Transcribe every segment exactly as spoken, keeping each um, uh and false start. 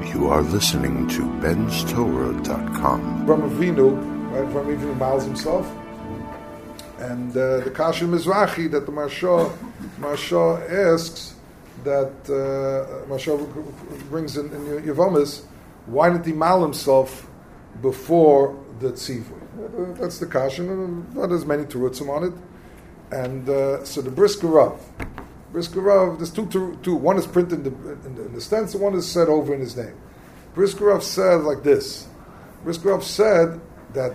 You are listening to Ben's Torah dot com. From Avinu, right, from Avinu Miles himself. And uh, the Kasha Mizrahi that the Marsha, Marsha asks, that uh, Marsha brings in, in Yevomis, why didn't he mal himself before the Tzivui? That's the Kasha, not as many Terutzim on it. And uh, so the Brisker Rav, Brisker Rav, there's two, two, two, one is printed in the, in the, in the stance, and one is said over in his name. Brisker Rav said like this. Brisker Rav said that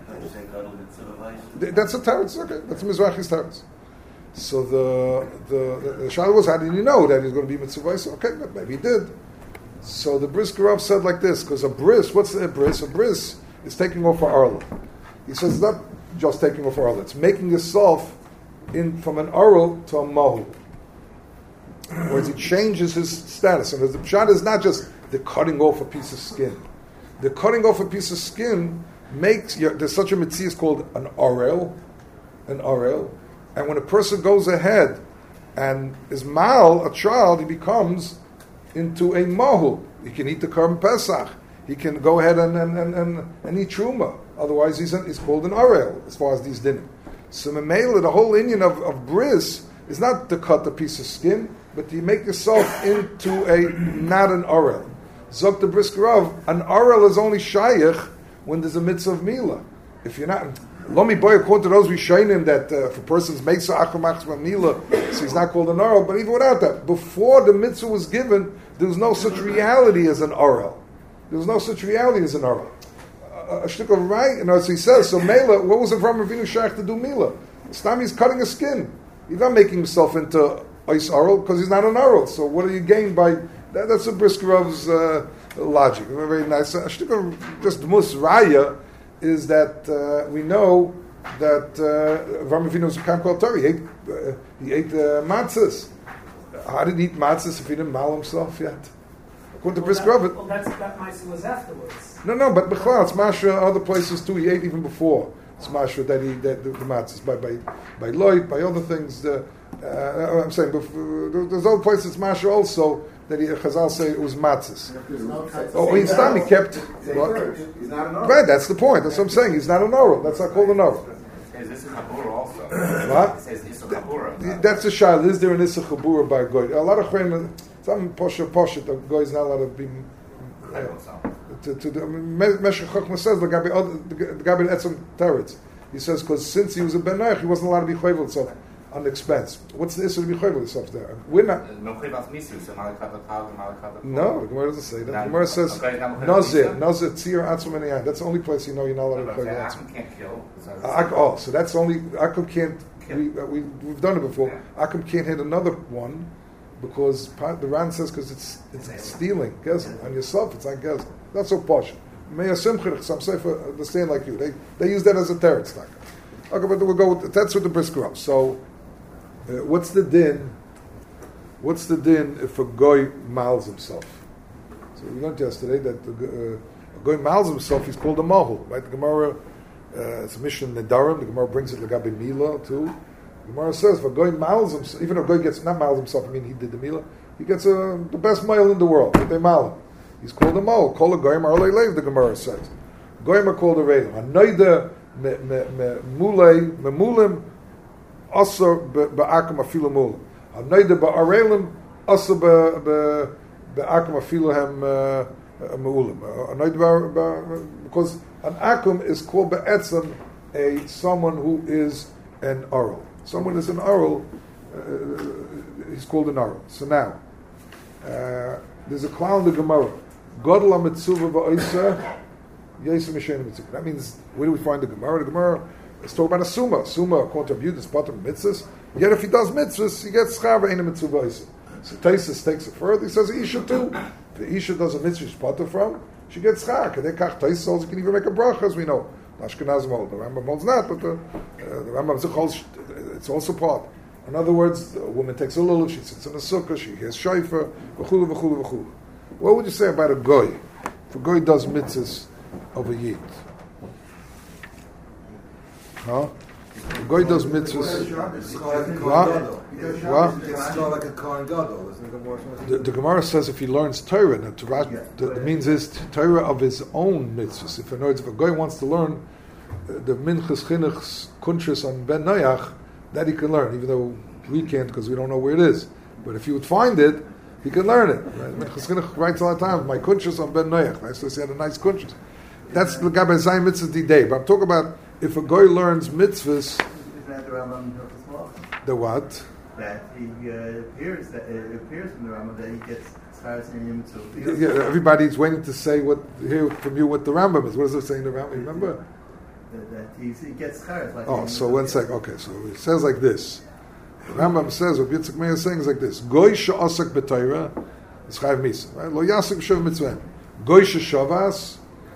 that's a teretz, okay, that's Mizrahi's teretz. So the the the, the shadow was, how did you know that he's going to be mitzvah? Okay, but maybe he did. So the Brisker Rav said like this, because a bris, what's a bris? A bris is taking off for arla. He says it's not just taking off for arla; it's making yourself in from an arla to a mahu. Whereas he changes his status, and the pshat is not just the cutting off a piece of skin. The cutting off a piece of skin makes, there's such a mitzvah called an orel, an orel, and when a person goes ahead and is mal, a child, he becomes into a mahu. He can eat the Karm Pesach. He can go ahead and, and, and, and, and eat truma. Otherwise, he's, an, he's called an orel, as far as these dinim. So memela, the whole Indian of, of bris is not to cut a piece of skin, but to make yourself into a, not an orel. Zok the Brisker Rav, an orel is only shayach when there's a mitzvah of mila. If you're not, lomi boy, according to those we show him that uh, if a person's meitzah akamachs mila, so he's not called an orel. But even without that, before the mitzvah was given, there was no such reality as an orel. There was no such reality as an orel. A shtick of right, you know, as he says. So mela, what was it from Ravinu Shach to do mila? Stam, he's cutting a skin. He's not making himself into ice orel because he's not an orel. So what do you gain by? That, that's a Brisker Rav's uh, logic. Very nice. A shtick of just mus raya is that uh, we know that Avram Avinu was a kam kol Torah. He ate, uh, he ate uh, matzahs. How did he eat matzahs if he didn't mal himself yet? According to well, Brisker that, Rav, well, that's, that matzah was afterwards. No, no, but Bechlal, it's Masha, other places too. He ate even before. It's Masha that he that the, the matzahs by by by Lloyd, by other things. Uh, uh, I'm saying before, there's other places it's Masha also that he Chazal say it was matzahs. Oh, he's not. He kept. What? He's not an oral. Right, that's the point. That's what I'm saying. He's not an oral. That's not called an oral. It says Issa Chabura also. What? It says Issa Chabura. That's a shayla. Is there an Issa Chabura by Goy? A lot of chayim, some posha posha, the Goy is not allowed to be. Uh, to to the Meshech Chochma says the Gabi the Gabi Etzem Teretz. He says because since he was a ben Noach, he wasn't allowed to be chayvel himself on the expense. What's the issue to be chayvel himself there? We're not. No, the Gemara doesn't say that. The Gemara says Nazir, Nazir Tzir Atzum Eniyah. That's the only place you know you're not allowed to chayvel Atzum. Can't kill. Oh, so that's only Akum can't. We, we we've done it before. Akum can't hit another one because the Ran says because it's it's stealing gezel on yourself. It's not gezel. Not so posh. May Simchir, some say for understand like you. They they use that as a teretz. Okay, but we'll go with, that's with the Brisker Rav. So, uh, what's the din? What's the din if a goy mals himself? So we learned yesterday that the, uh, a goy mals himself. He's called a mahul, right? The Gemara, uh, it's a mission in Nedarim. The Gemara brings it legabe mila too. The Gemara says if a goy mals himself, even if a goy gets not mals himself, I mean he did the mila, he gets uh, the best mile in the world. But they mal him. He's called a mahul. Call a goyim arlei leiv. The Gemara says goyim are called a reilim. Anoida me me me mulei me mulim also be'akum afilu mulim. Anoida be'arelim also be be be'akum afilu hem mulim. Anoida because an akum is called be'etzem a someone who is an oral. Someone is an oral. Uh, he's called an oral. So now uh, there's a klal in the Gemara. Godel ha-mitzuvah ba'oisa yesem yishen mitzvah. That means, where do we find the Gemara? The Gemara is talking about a summa. Summa, according to Abud, is part of mitzvahs. Yet if he does mitzvahs, he gets schar in a mitzvah ba'oisa. So Taisus takes it further. He says Isha too. If the Isha does a mitzvah she's part of from, she gets schar. Kadei Taisus holds you can even make a bracha, as we know. The Ashkenazim hold. The Rambam holds not, but the, uh, the Rambam holds it's also part. In other words, a woman takes a lulav, she sits in a sukkah, she hears shofar, v'chulu, v'chulu, v'chulu. What would you say about a goy? If a goy does mitzvahs of a yid, huh? goy does mitzvahs, what? It's not like a Kohen Gadol, isn't it? The, the Gemara says if he learns Torah, the, Torah, the, the means is Torah of his own mitzvahs. If in other words, if a guy wants to learn uh, the Minchas Chinuch's Kuntres on Ben Noach, that he can learn, even though we can't because we don't know where it is. But if he would find it, he can learn it. Right? Minchas Chinuch writes all the time, my Kuntres on Ben Noach. Right? So he had a nice Kuntres. That's the Gabe Zayin Mitzvah Day. But I'm talking about if a guy learns mitzvahs. Isn't that the Rambam Hilchos Malachim? The what? That he uh, appears that it appears in the Rambam that he gets Scharas in Yeah, Mitzvah. yeah, everybody's waiting to say what hear from you what the Rambam is. What does it say in the Rambam? Remember? That, that he, he gets Scharas. Like Oh, so one second. Okay, so it says like this. The Rambam says what Yitzchak Meir is saying is like this: Goy she'asak b'Torah is chayav misa. Right? Lo yasik b'shav mitzvah. Goy she'shavas.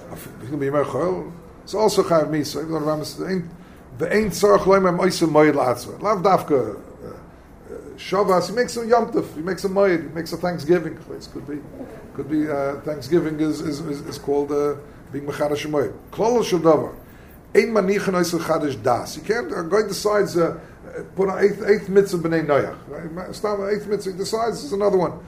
It's also chayav misa. Even though the Rambam says ain't the ain't tzarich loyim oisem moed la'atzma. Lav dafka. Shabbos, he makes a Yom Tov, he makes a Moed, he makes a Thanksgiving. It could be, could be uh, Thanksgiving is is, is, is called uh, being Mechadash Moed. Klol shel davar, ein manichan oisel chadash das. You can't. A guy decides uh, put on eighth eighth mitzvah b'nei Noach. Right? Start eighth mitzvah. He decides there's another one.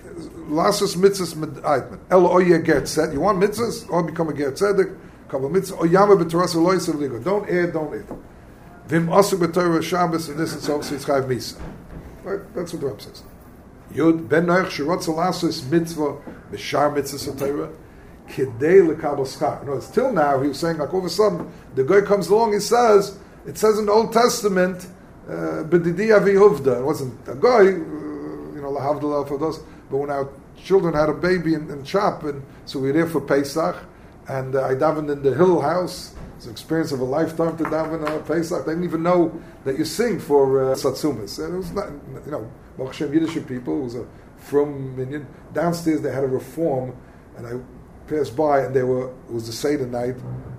Lasses mitzvahs medaitman. El oye ger tzedek. You want mitzvahs? Or become a ger tzedek. Couple mitzvahs. Oyama b'toras loy sevligo. Don't add, don't eat. Vim asu b'torah Shabbos and this and so. So it's chayav misa. Right? That's what the Ram says. Yud ben Noach shirotz alasus mitzvah b'shar mitzvahs Torah kidei lekabel schar. No, it's till now he was saying like all of a sudden the guy comes along. He says it says in the Old Testament b'didi avi huvda. It wasn't a guy, uh, you know, lahavdallah for those. But when our children had a baby in, in Chap, and so we were there for Pesach, and uh, I davened in the Hill House. It's an experience of a lifetime to daven on Pesach. They didn't even know that you sing for uh, Satsumas. And it was not, you know, Baruch Hashem Yiddish people. It was a from minion. Downstairs they had a reform, and I passed by, and they were. It was the Seder night.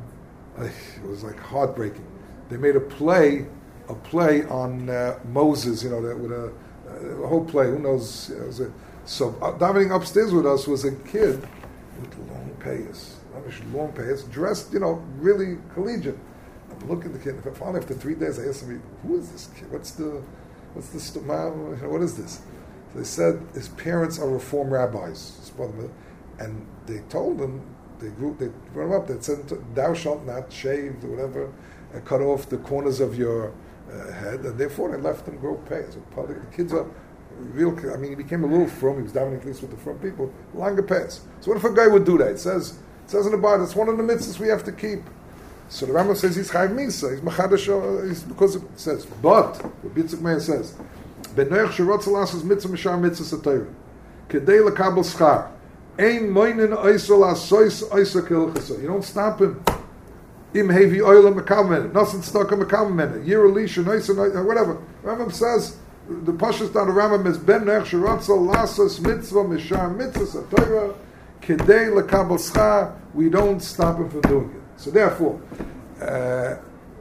It was like heartbreaking. They made a play, a play on uh, Moses. You know, that with a, a whole play. Who knows? You know, it was a, so uh, davening upstairs with us was a kid with long payas. long pants, dressed, you know, really collegiate. I'm looking at the kid. Finally, after three days, I asked him, "Who is this kid? What's the, what's the stomach? What is this?" So they said his parents are Reform rabbis, his brother, and they told him they grew, they brought him up. They said, "Thou shalt not shave or whatever, and cut off the corners of your uh, head," and therefore they left him grow pants. So probably the kids are real. I mean, he became a little from. He was davening at least with the from people, longer pants. So what if a guy would do that? It says. It says in the Bible, it's one of the mitzvahs we have to keep. So the Rambam says he's chayav misa, he's machadash, he's because it says. But what Yitzchak Meir says, ben Noach shirotz alasus mitzvah mishar mitzvah satayra, kedei lekabel schar, ein moinin oisel asois oisa kilchasa. You don't stop him. Im hevi oil mekavmen, nothing stuck in mekavmen. Year elisha, noisa, whatever. Rambam says the pashas down the Rambam is ben Noach shirotz alasus mitzvah mishar mitzvah satayra. Kedei lekabel schar, we don't stop him from doing it. So therefore, uh,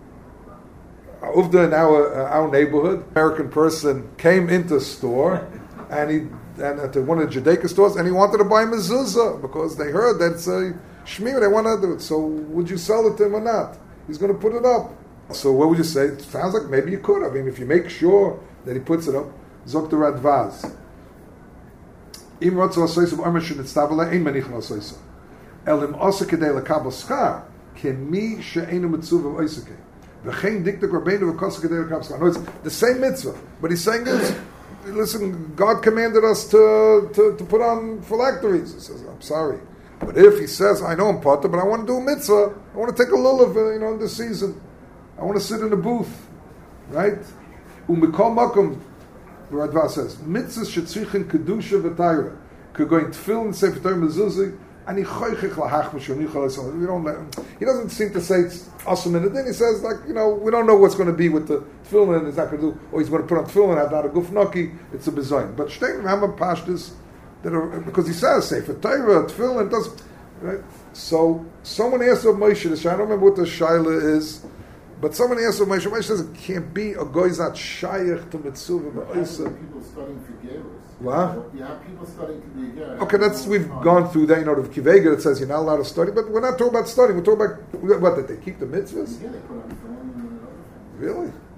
in our uh, our neighborhood, American person came into a store, and he and at one of the Judaica stores, and he wanted to buy mezuzah because they heard that it's a shmir. They want to do it. So would you sell it to him or not? He's going to put it up. So what would you say? It sounds like maybe you could. I mean, if you make sure that he puts it up, Zok the Radvaz. Im rotzo asoyso b'omer shenitztabele ein manichan asoyso. Elim asa kedei lekabel schar kemi she'enu mitzuva v'oisake. V'chein diktek rabbeinu v'kosa kedei lekabel schar. No, it's the same mitzvah, but he's saying this. Listen, God commanded us to, to, to put on phylacteries. He says, I'm sorry, but if he says, I know I'm potter, but I want to do a mitzvah, I want to take a lulav, uh, you know, in the season. I want to sit in a booth, right? Umikol makom. The Radva says, mitzvahs shetzrichen kedusha v'tayra. Could go in tefillin, sefer Torah mezuzah, and he choichich lahach m'shon yichol. We don't let him. He doesn't seem to say it's awesome in it. Then he says, like, you know, we don't know what's going to be with the tefillin. He's not going to do, or he's going to put on tefillin, have not a gufnaki. It's a bezoin. But shtein Rambam pashtus that are, because he says sefer Torah, tefillin, doesn't. Right? So someone asked of Moshe. I don't remember what the shaila is. But someone asked of Moshe, Moshe says it can't be a goyzat shayach to mitzvah ba'isa. People studying for Gerus. What? You have people studying to be Gerus. Okay, that's, we've gone through that, you know, the Kivega that says you're not allowed to study, but we're not talking about studying, we're talking about, what, that they keep the mitzvahs? Yeah, they put on film and other things. Really?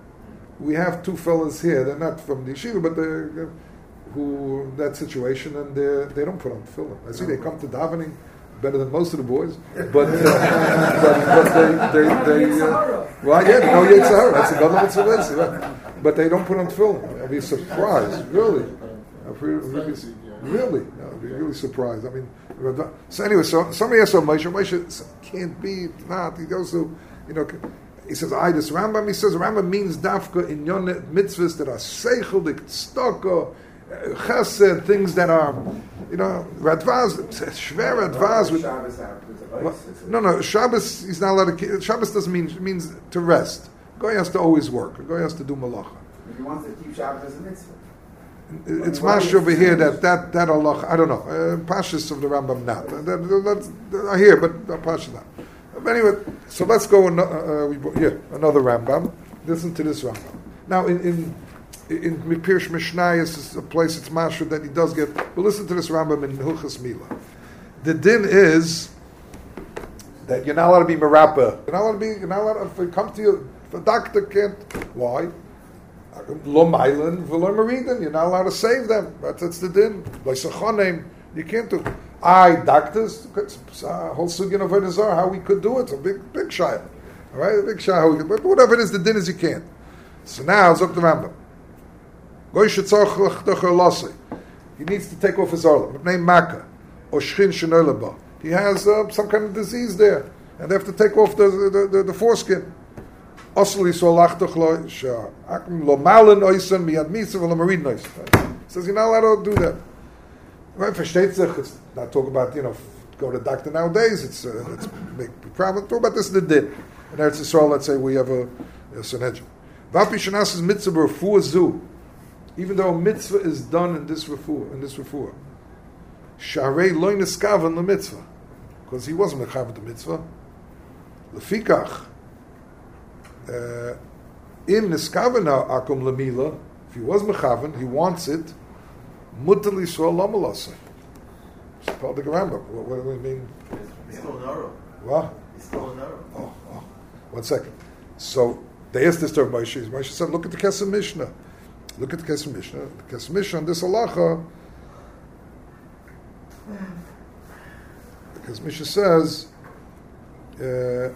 we have two fellas here. They're not from the yeshiva, but they're uh, who that situation, and they they don't put on tefillin. I see they come to davening better than most of the boys, but uh, but, but they they, they uh, well yeah, no Yitzhahara. That's a government service, right? But they don't put on tefillin. I'd be surprised, really. I'd really, really, really, I'd be really surprised. I mean, so anyway, so somebody asked Moshe. Moshe can't be not. He goes to, you know. He says, I, this Rambam, he says, Rambam means dafka in yon mitzvahs that are seichel, stoko, chesed, things that are, you know, radvaz, shver radvaz. With, well, no, no, Shabbos, he's not allowed to, Shabbos doesn't mean, it means to rest. Goy has to always work. Goy has to do malacha. If he wants to keep Shabbos as a mitzvah. It's mash over here that, that, that Allah, I don't know, uh, Pashas of the Rambam not. That, that, that, I hear, but uh, Pashas not. But anyway, so let's go uh, uh, we, here, another Rambam. Listen to this Rambam. Now, in in, in Mipirsh Mishnayos is a place it's mashur that he does get. But listen to this Rambam in Hilchas Mila. The din is that you're not allowed to be merapa. You're not allowed to be. You're not allowed to, if you come to you. If a doctor can't, why? Lo mailen v'lo meriden. You're not allowed to save them. That's, that's the din. Like you can't do. I doctors, uh, whole sugin of Avodah how we could do it. It's a big, big shayla. All right, a big shayla. But whatever it is, the din is you can't. So now, Zok the Rambam. He needs to take off his orla. Name Makkah or Shchin Shenolaba. He has uh, some kind of disease there, and they have to take off the the, the, the foreskin. Says you're not allowed to do that. Right, versteht sich. It's not talk about, you know, go to the doctor nowadays. It's uh, it's a big problem. Talk about this in the din. In Eretz Yisrael, let's say we have a, a Sanhedrin. Vapi shenas mitzvah refuah zu. Even though a mitzvah is done in this refuah, in this refuah, sharei loy neskaven the mitzvah, because he wasn't mechaven the mitzvah. Lefikach in neskaven akum lemila. If he was mechaven, he wants it. Mutal Yisrael Lamalasa. It's called the Rambam. What, what do we mean? He's still an arrow. What? He's still an arrow. Oh, oh. One second. So they asked this to Moshe. Moshe said, look at the Kesem Mishnah. Look at the Kesem Mishnah. The Kesem Mishnah on this halacha. The Kesem Mishnah says, Nira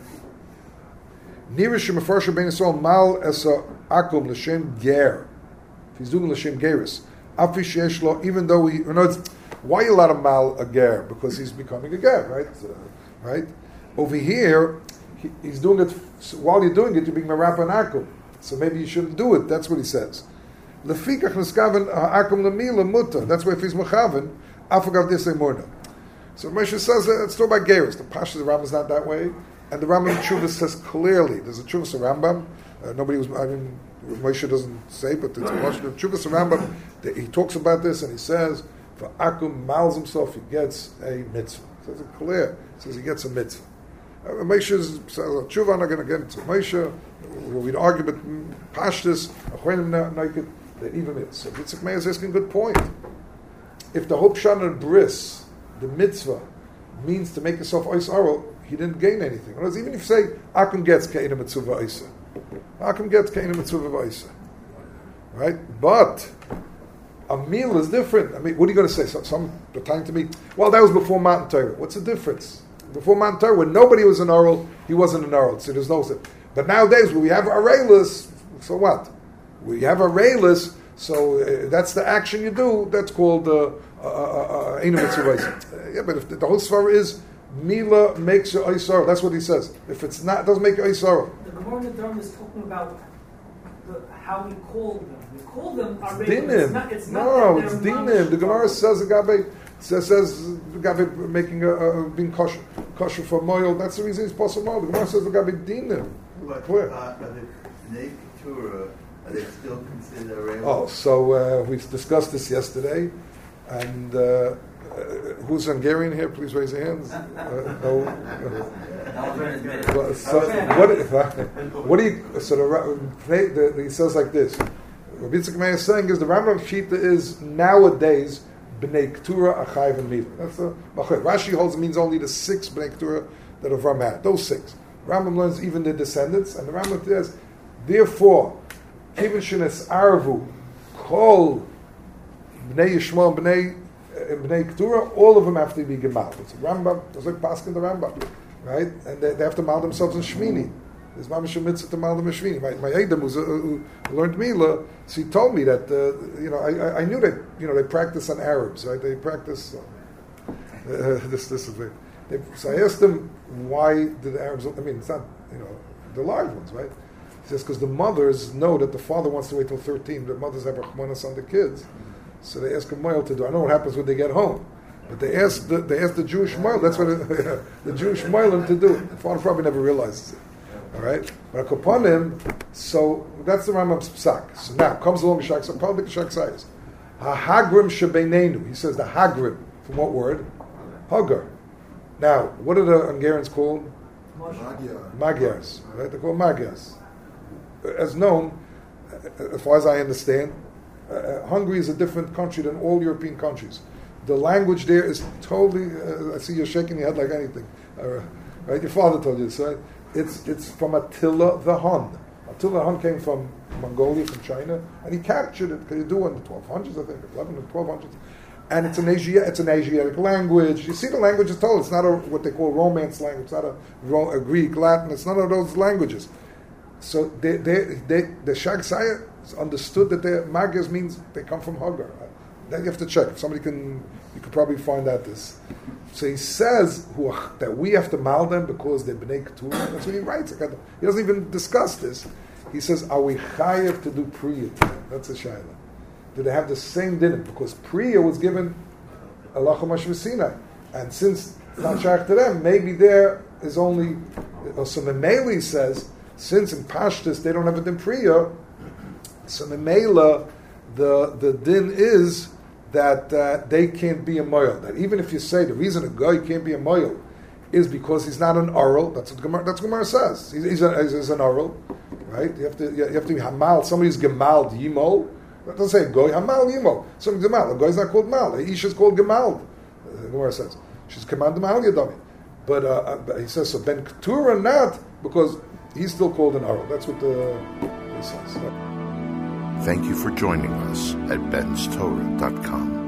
Shemafarsha Ben Yisrael Mal Esa Akum L'Shem Ger. If he's doing L'Shem Geris. Even though we, you know, it's, why you let him mal a ger? Because he's becoming a ger, right? Uh, right? Over here, he, he's doing it. So while you're doing it, you're being merapa and akum. So maybe you shouldn't do it. That's what he says. Lefikach neskaven akum lemila muta. That's why if he's mechaven, afagav disay morna. So Moshe says uh, it's talking about geris. The Pasha of the Rambam is not that way, and the Rambam Tshuva says clearly. There's a Tshuva Rambam. Uh, nobody was. I mean. Moshe doesn't say, but it's a question of Chuvas Rambam. He talks about this and he says, for Akum mals himself, he gets a mitzvah. So it's clear. He says he gets a mitzvah. Uh, Moshe says, Tshuva, I'm not going to get into Moshe. We'd argue, but Pashtus, Achronim Naked, that even is. So Yitzchak Meir is asking a good point. If the Hope Shan and Bris, the mitzvah, means to make yourself Ois Arel, he didn't gain anything. Otherwise, even if you say, Akum gets Ke'ina Mitzvah Isa. Akum gets Ke'ina Mitzvah Isa. Right? But a meal is different. I mean, what are you going to say? So, some are telling to me, well, that was before Matan Torah. What's the difference? Before Matan Torah, when nobody was an oral, he wasn't an oral. So there's no... But nowadays, when we have Arelis, so what? We have Arelis, so uh, that's the action you do. That's called Ke'ina uh, uh, uh, Mitzvah Isa. Uh, yeah, but if the, the whole svara is Mila makes you Isar. That's what he says. If it's not, it doesn't make you Isar. The Gemara Nedarim is talking about the, how we call them. We call them It's Arelis. dinim. It's not, it's not no, that it's they're dinim. The Gemara mamish. says the Gabe says says the Gabe making a, a being kosher kosher for moil. That's the reason he's possible moil. The Gemara says the Gabe dinim. But Where? uh, are the Bnei Keturah, are they still considered Arel? Oh, so uh, we discussed this yesterday, and. Uh, Uh, who's Hungarian here? Please raise your hands. Uh, no. Well, so, what, what do you? So the, the, the, he says like this. What Yitzchak Meir is saying is the Rambam Shita is nowadays Bnei Keturah, Achayv, and Mila. That's the Rashi holds it means only the six Bnei Keturah that Avram had. Those six. Rambam learns even the descendants, and the Rambam says, therefore, Kivin shenes arvu kol bnei Yishmael and bnei uh, bnei Keturah, all of them have to be gemalt. It's a Rambam, it's like Paskin the Rambam, right? And they, they have to mal themselves in Shmini. There's mamash mitzvah to mal them in Shmini. My my Edom who's, uh, who learned Mila, so he told me that uh, you know I, I knew that you know they practice on Arabs, right? They practice uh, uh, this this is it. They, so I asked him why did the Arabs? I mean, it's not you know the live ones, right? He says because the mothers know that the father wants to wait till thirteen. The mothers have rachmanas on the kids, so they ask a moil to do. I know what happens when they get home, but they ask the they ask the Jewish moil. That's what it, the Jewish moilim to do. The father probably never realizes it. All right, but upon him, so that's the Rambam's psak. So now comes along the shak. So probably the shak says, "Ha-hagrim shebeinenu." He says the hagrim from what word? Hagar. Now, what are the Hungarians called? Magyar. Magyars. Right? They're called Magyars. As known, as far as I understand, uh, Hungary is a different country than all European countries. The language there is totally. Uh, I see you're shaking your head like anything. Uh, right? Your father told you this, right? It's it's from Attila the Hun. Attila the Hun came from Mongolia, from China, and he captured it. Could you do in the twelve hundreds, I think, eleven or twelve hundreds. And it's an Asia, it's an Asiatic language. You see, the language is told. It's not a, what they call Romance language. It's not a, a Greek, Latin. It's none of those languages. So they, they, they, the Shag Saya understood that their Magyars means they come from Hagar. Then you have to check. If somebody can, you could probably find out this. So he says that we have to mal them because they're bnei Keturah. That's what he writes. He doesn't even discuss this. He says, are we chayav to do priya to them? That's a shayla. Do they have the same dinner? Because priya was given Allah Mashva Sinai. And since it's not shaykh to them, maybe there is only, so Memeli says, since in Pashtus they don't have a din priya, so Memela, the, the din is that uh, they can't be a moil. That even if you say the reason a guy can't be a moil is because he's not an oral, that's what Gemara, that's what Gemara says. He's, he's, a, he's an oral, right? You have to you have to be hamal. Somebody's gemald yimol. That doesn't say goy hamal yimol. Somebody's gemald. A guy's not called mal. A ish is called gemald. The Gemara says she's command mal yadami. But, uh, but he says so. Ben Keturah not because he's still called an oral. That's what the he says. Thank you for joining us at bens torah dot com.